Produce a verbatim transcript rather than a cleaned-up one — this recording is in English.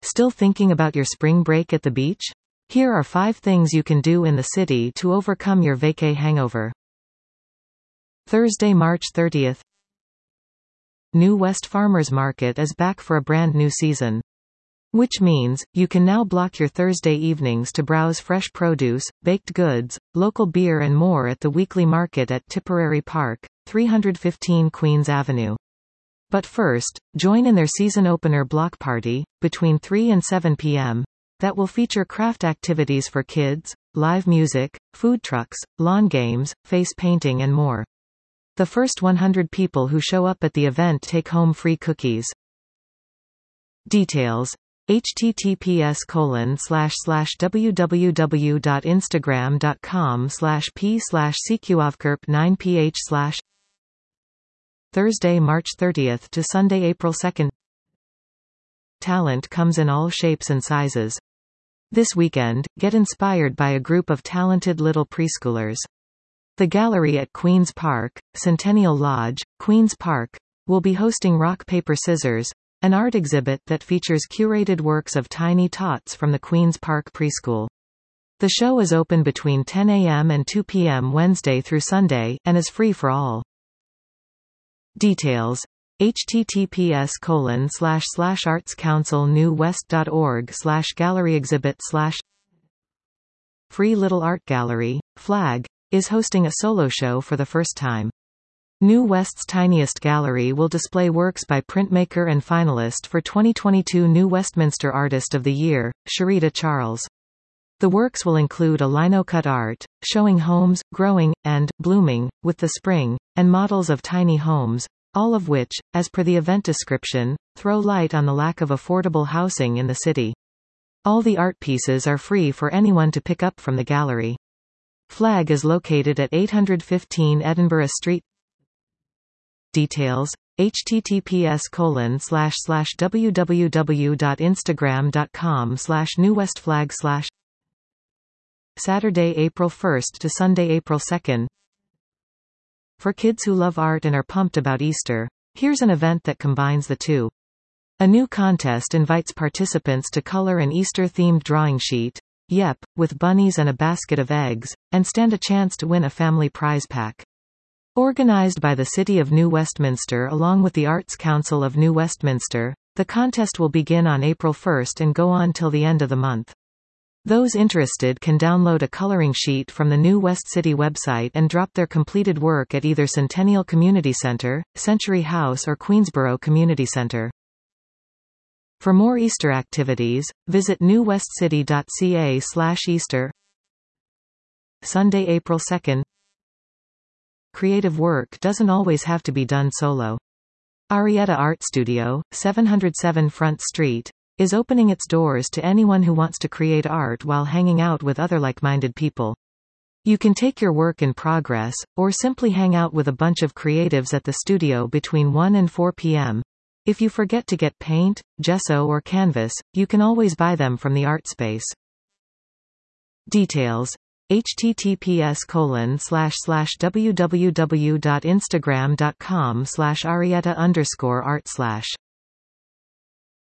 Still thinking about your spring break at the beach? Here are five things you can do in the city to overcome your vacay hangover. Thursday, March thirtieth. New West Farmers Market is back for a brand new season. Which means, you can now block your Thursday evenings to browse fresh produce, baked goods, local beer and more at the weekly market at Tipperary Park, three fifteen Queens Avenue. But first, join in their season opener block party, between three and seven p m, that will feature craft activities for kids, live music, food trucks, lawn games, face painting and more. The first one hundred people who show up at the event take home free cookies. Details: https colon slash slash www.instagram.com slash p slash cqavkerp9ph slash Thursday, March thirtieth to Sunday, April second. Talent comes in all shapes and sizes. This weekend, get inspired by a group of talented little preschoolers. The gallery at Queen's Park, Centennial Lodge, Queen's Park, will be hosting Rock Paper Scissors, an art exhibit that features curated works of tiny tots from the Queen's Park preschool. The show is open between ten a m and two p m Wednesday through Sunday, and is free for all. Details: https colon slash slash artscouncilnewwest.org slash gallery exhibit slash Free Little Art Gallery, Flag, is hosting a solo show for the first time. New West's tiniest gallery will display works by printmaker and finalist for twenty twenty-two New Westminster Artist of the Year, Sharita Charles. The works will include a lino-cut art, showing homes, growing, and blooming, with the spring, and models of tiny homes, all of which, as per the event description, throw light on the lack of affordable housing in the city. All the art pieces are free for anyone to pick up from the gallery. Flag is located at eight fifteen Edinburgh Street. Details: https colon slash slash www.instagram.com slash newwestflag slash Saturday, April first to Sunday, April second. For kids who love art and are pumped about Easter, here's an event that combines the two. A new contest invites participants to color an Easter-themed drawing sheet, yep, with bunnies and a basket of eggs, and stand a chance to win a family prize pack. Organized by the City of New Westminster along with the Arts Council of New Westminster, the contest will begin on April first and go on till the end of the month. Those interested can download a coloring sheet from the New West City website and drop their completed work at either Centennial Community Center, Century House or Queensborough Community Center. For more Easter activities, visit newwestcity.ca slash Easter. Sunday, April second. Creative work doesn't always have to be done solo. Arietta Art Studio, seven oh seven Front Street, is opening its doors to anyone who wants to create art while hanging out with other like-minded people. You can take your work in progress, or simply hang out with a bunch of creatives at the studio between one and four p m If you forget to get paint, gesso or canvas, you can always buy them from the art space. Details: https colon slash slash www.instagram.com slash arietta underscore art slash